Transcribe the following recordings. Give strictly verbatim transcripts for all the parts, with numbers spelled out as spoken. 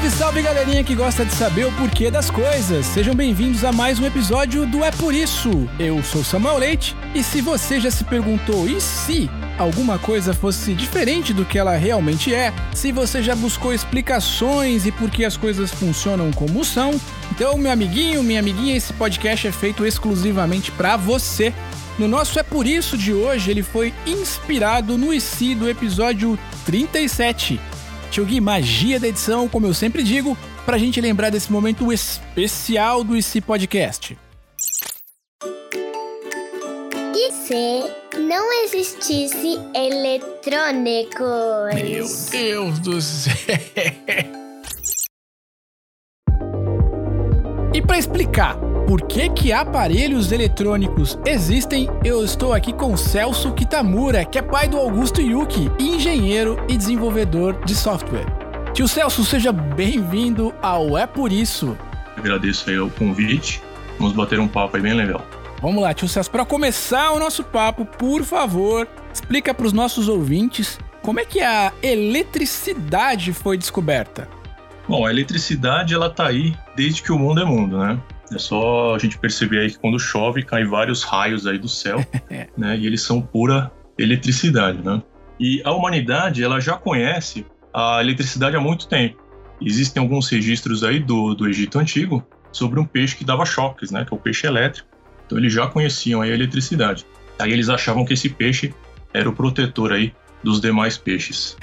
Salve, salve, galerinha que gosta de saber o porquê das coisas. Sejam bem-vindos a mais um episódio do É Por Isso. Eu sou Samuel Leite e se você já se perguntou e se alguma coisa fosse diferente do que ela realmente é, se você já buscou explicações e por que as coisas funcionam como são, então, meu amiguinho, minha amiguinha, esse podcast é feito exclusivamente pra você. No nosso É Por Isso de hoje, ele foi inspirado no I C do episódio trinta e sete. Tio Gui, magia da edição, como eu sempre digo, pra gente lembrar desse momento especial do I C Podcast. E se não existisse eletrônicos? Meu Deus do céu! E pra explicar por que que aparelhos eletrônicos existem, eu estou aqui com o Celso Kitamura, que é pai do Augusto Yuki, engenheiro e desenvolvedor de software. Tio Celso, seja bem-vindo ao É Por Isso. Agradeço aí o convite, vamos bater um papo aí bem legal. Vamos lá, tio Celso, para começar o nosso papo, por favor, explica para os nossos ouvintes como é que a eletricidade foi descoberta. Bom, a eletricidade ela tá aí desde que o mundo é mundo, né? É só a gente perceber aí que quando chove, caem vários raios aí do céu, né? E eles são pura eletricidade, né? E a humanidade, ela já conhece a eletricidade há muito tempo. Existem alguns registros aí do, do Egito Antigo sobre um peixe que dava choques, né? Que é o peixe elétrico. Então eles já conheciam aí a eletricidade. Aí eles achavam que esse peixe era o protetor aí dos demais peixes.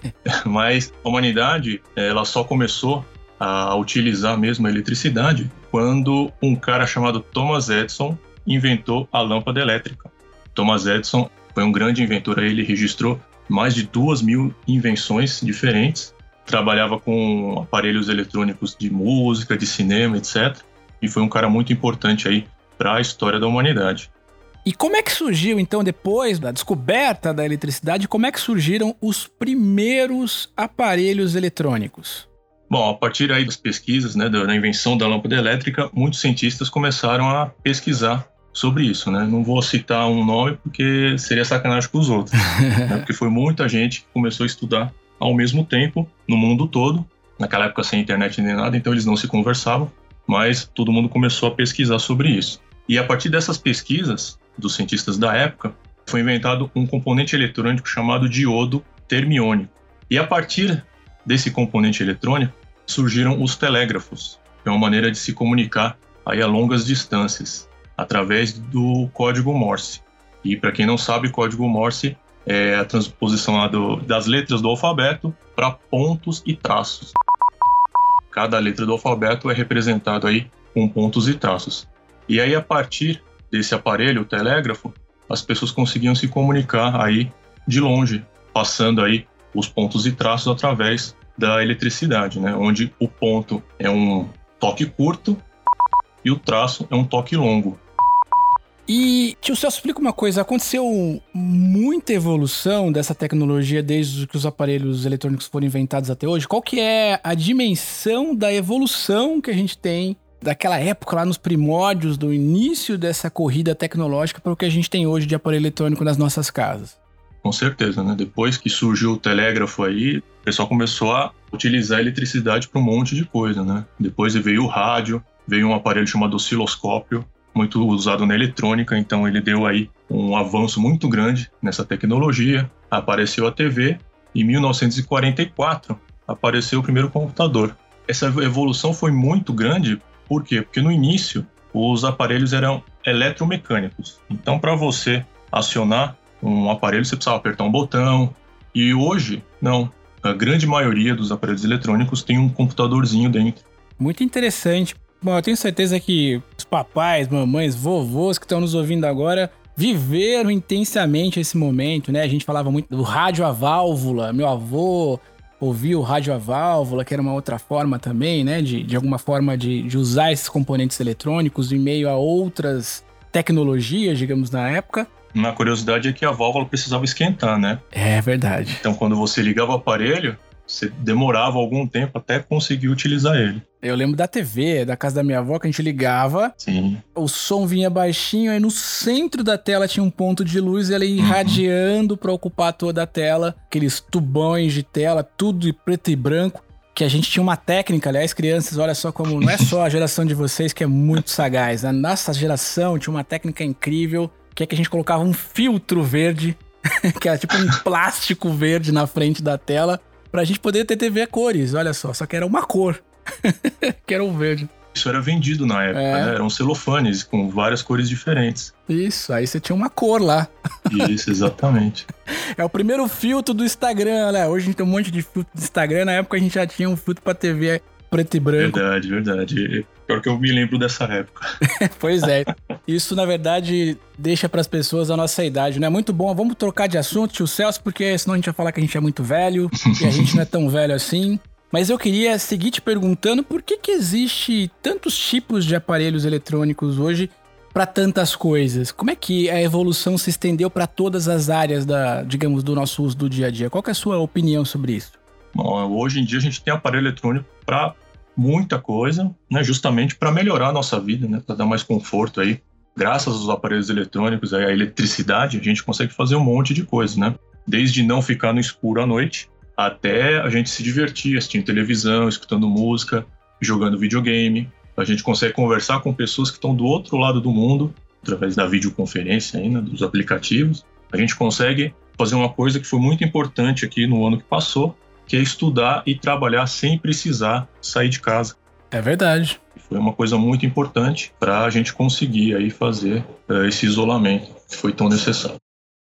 Mas a humanidade, ela só começou a utilizar mesmo a eletricidade quando um cara chamado Thomas Edison inventou a lâmpada elétrica. Thomas Edison foi um grande inventor, ele registrou mais de duas mil invenções diferentes, trabalhava com aparelhos eletrônicos de música, de cinema, etcétera. E foi um cara muito importante aí para a história da humanidade. E como é que surgiu, então, depois da descoberta da eletricidade, como é que surgiram os primeiros aparelhos eletrônicos? Bom, a partir aí das pesquisas, né, da invenção da lâmpada elétrica, muitos cientistas começaram a pesquisar sobre isso, né? Não vou citar um nome porque seria sacanagem com os outros, né? Porque foi muita gente que começou a estudar ao mesmo tempo no mundo todo. Naquela época sem internet nem nada, então eles não se conversavam, mas todo mundo começou a pesquisar sobre isso. E a partir dessas pesquisas dos cientistas da época, foi inventado um componente eletrônico chamado diodo termiônico. E a partir desse componente eletrônico, surgiram os telégrafos, que é uma maneira de se comunicar aí a longas distâncias, através do código Morse. E para quem não sabe, código Morse é a transposição lá do, das letras do alfabeto para pontos e traços. Cada letra do alfabeto é representada aí com pontos e traços. E aí, a partir desse aparelho, o telégrafo, as pessoas conseguiam se comunicar aí de longe, passando aí os pontos e traços através da eletricidade, né? Onde o ponto é um toque curto e o traço é um toque longo. E, tio Celso, explica uma coisa, aconteceu muita evolução dessa tecnologia desde que os aparelhos eletrônicos foram inventados até hoje? Qual que é a dimensão da evolução que a gente tem daquela época, lá nos primórdios do início dessa corrida tecnológica para o que a gente tem hoje de aparelho eletrônico nas nossas casas? Com certeza, né? Depois que surgiu o telégrafo aí, o pessoal começou a utilizar a eletricidade para um monte de coisa, né? Depois veio o rádio, veio um aparelho chamado osciloscópio, muito usado na eletrônica, então ele deu aí um avanço muito grande nessa tecnologia. Apareceu a T V, em mil novecentos e quarenta e quatro apareceu o primeiro computador. Essa evolução foi muito grande, por quê? Porque no início os aparelhos eram eletromecânicos, então para você acionar um aparelho você precisava apertar um botão, e hoje não, a grande maioria dos aparelhos eletrônicos tem um computadorzinho dentro. Muito interessante. Bom, eu tenho certeza que os papais, mamães, vovôs que estão nos ouvindo agora viveram intensamente esse momento, né? A gente falava muito do rádio a válvula, meu avô ouvia o rádio a válvula, que era uma outra forma também, né? De, de alguma forma de, de usar esses componentes eletrônicos em meio a outras tecnologias, digamos, na época. Uma curiosidade é que a válvula precisava esquentar, né? É verdade. Então, quando você ligava o aparelho, você demorava algum tempo até conseguir utilizar ele. Eu lembro da T V, da casa da minha avó, que a gente ligava. Sim. O som vinha baixinho, aí no centro da tela tinha um ponto de luz e ela ia irradiando uhum. para ocupar toda a tela. Aqueles tubões de tela, tudo de preto e branco. que a gente tinha uma técnica, aliás, crianças, olha só como não é só a geração de vocês que é muito sagaz. A nossa geração tinha uma técnica incrível, que é que a gente colocava um filtro verde, que era tipo um plástico verde na frente da tela, pra gente poder ter T V a cores, olha só, só que era uma cor, que era o verde. Isso era vendido na época, é. né? Eram celofanes com várias cores diferentes. Isso, aí você tinha uma cor lá. Isso, exatamente. É o primeiro filtro do Instagram, né? Hoje a gente tem um monte de filtro do Instagram, na época a gente já tinha um filtro pra T V preto e branco. Verdade, verdade. Pior que eu me lembro dessa época. Pois é. Isso, na verdade, deixa pras pessoas a nossa idade, né? Muito bom. Vamos trocar de assunto, tio Celso, porque senão a gente vai falar que a gente é muito velho e a gente não é tão velho assim. Mas eu queria seguir te perguntando por que que existe tantos tipos de aparelhos eletrônicos hoje para tantas coisas? Como é que a evolução se estendeu para todas as áreas da, digamos, do nosso uso do dia a dia? Qual que é a sua opinião sobre isso? Bom, hoje em dia a gente tem aparelho eletrônico para muita coisa, né? Justamente para melhorar a nossa vida, né? Para dar mais conforto aí. Graças aos aparelhos eletrônicos, aí, a eletricidade, a gente consegue fazer um monte de coisa, né? Desde não ficar no escuro à noite, até a gente se divertir assistindo televisão, escutando música, jogando videogame. A gente consegue conversar com pessoas que estão do outro lado do mundo, através da videoconferência ainda, dos aplicativos. A gente consegue fazer uma coisa que foi muito importante aqui no ano que passou, que é estudar e trabalhar sem precisar sair de casa. É verdade. Foi uma coisa muito importante para a gente conseguir aí fazer uh, esse isolamento que foi tão necessário.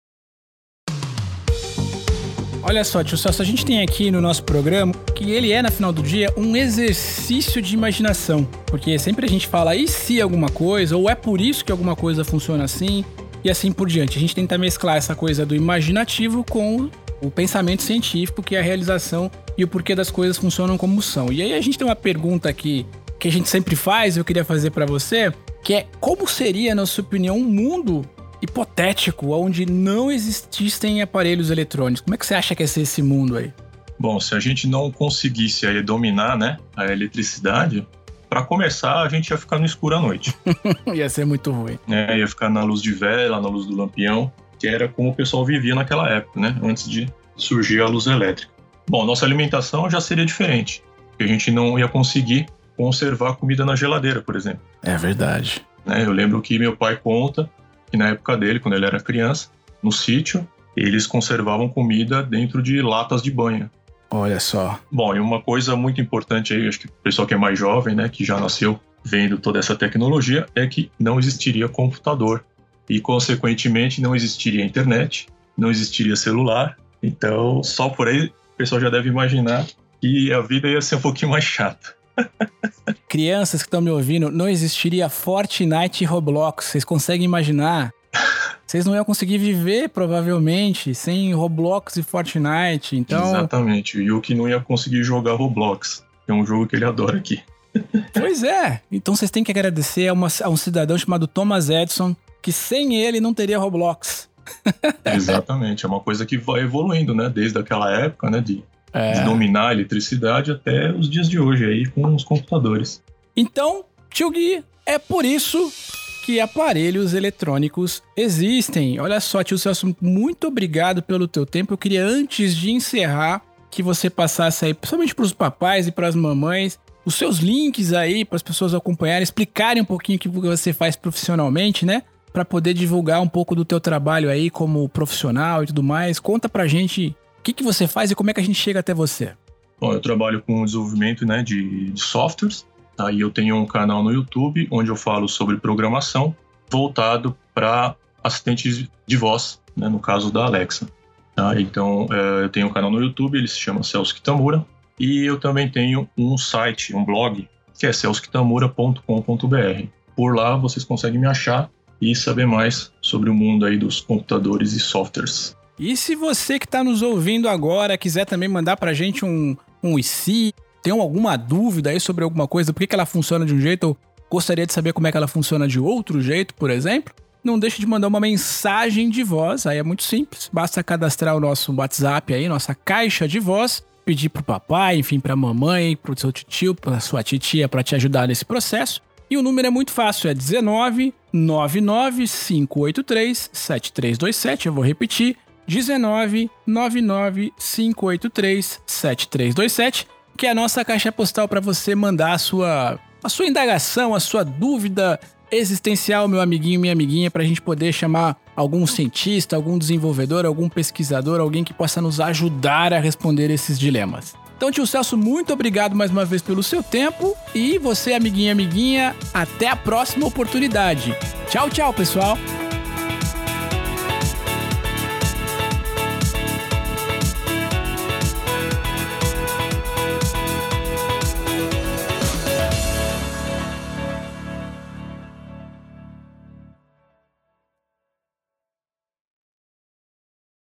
Olha só, tio Celso, a gente tem aqui no nosso programa que ele é, no final do dia, um exercício de imaginação. Porque sempre a gente fala, e se alguma coisa, ou é por isso que alguma coisa funciona assim, e assim por diante. A gente tenta mesclar essa coisa do imaginativo com o pensamento científico, que é a realização e o porquê das coisas funcionam como são. E aí a gente tem uma pergunta aqui que a gente sempre faz, eu queria fazer pra você, que é como seria, na sua opinião, um mundo hipotético, onde não existissem aparelhos eletrônicos? Como é que você acha que ia ser esse mundo aí? Bom, se a gente não conseguisse aí dominar, né, a eletricidade, para começar, a gente ia ficar no escuro à noite. Ia ser muito ruim. É, ia ficar na luz de vela, na luz do lampião, que era como o pessoal vivia naquela época, né, antes de surgir a luz elétrica. Bom, nossa alimentação já seria diferente, porque a gente não ia conseguir conservar comida na geladeira, por exemplo. É verdade. Né, eu lembro que meu pai conta que na época dele, quando ele era criança, no sítio, eles conservavam comida dentro de latas de banha. Olha só. Bom, e uma coisa muito importante aí, acho que o pessoal que é mais jovem, né, que já nasceu vendo toda essa tecnologia, é que não existiria computador. E, consequentemente, não existiria internet, não existiria celular. Então, só por aí, o pessoal já deve imaginar que a vida ia ser um pouquinho mais chata. Crianças que estão me ouvindo, não existiria Fortnite e Roblox. Vocês conseguem imaginar? Vocês não iam conseguir viver, provavelmente, sem Roblox e Fortnite, então... Exatamente, e o que não ia conseguir jogar Roblox, que é um jogo que ele adora aqui. Pois é, então vocês têm que agradecer a, uma, a um cidadão chamado Thomas Edison, que sem ele não teria Roblox. Exatamente, é uma coisa que vai evoluindo, né, desde aquela época, né, de... É. de dominar a eletricidade até os dias de hoje aí com os computadores. Então, tio Gui, é por isso que aparelhos eletrônicos existem. Olha só, tio Celso, muito obrigado pelo teu tempo. Eu queria, antes de encerrar, que você passasse aí, principalmente para os papais e para as mamães, os seus links aí para as pessoas acompanharem, explicarem um pouquinho o que você faz profissionalmente, né? Para poder divulgar um pouco do teu trabalho aí como profissional e tudo mais. Conta pra gente o que, que você faz e como é que a gente chega até você? Bom, eu trabalho com desenvolvimento, né, de, de softwares. Aí eu tenho um canal no YouTube onde eu falo sobre programação voltado para assistentes de voz, né, no caso da Alexa. Tá? Então, é, eu tenho um canal no YouTube, ele se chama Celso Kitamura. E eu também tenho um site, um blog, que é celso kitamura ponto com ponto b r. Por lá vocês conseguem me achar e saber mais sobre o mundo aí dos computadores e softwares. E se você que está nos ouvindo agora quiser também mandar pra gente um, um e se, tem alguma dúvida aí sobre alguma coisa, por que, que ela funciona de um jeito ou gostaria de saber como é que ela funciona de outro jeito, por exemplo, não deixe de mandar uma mensagem de voz, aí é muito simples, basta cadastrar o nosso WhatsApp aí, nossa caixa de voz, pedir pro papai, enfim, pra mamãe, pro seu tio, pra sua titia pra te ajudar nesse processo. E o número é muito fácil, é dezenove, nove nove cinco oito três, sete três dois sete, eu vou repetir, dezenove, nove nove cinco oito três, sete três dois sete. que é a nossa caixa postal para você mandar a sua, a sua indagação, a sua dúvida existencial, meu amiguinho, minha amiguinha, pra gente poder chamar algum cientista, algum desenvolvedor, algum pesquisador, alguém que possa nos ajudar a responder esses dilemas. Então, tio Celso, muito obrigado mais uma vez pelo seu tempo e você, amiguinha, amiguinha, até a próxima oportunidade. Tchau, tchau, pessoal!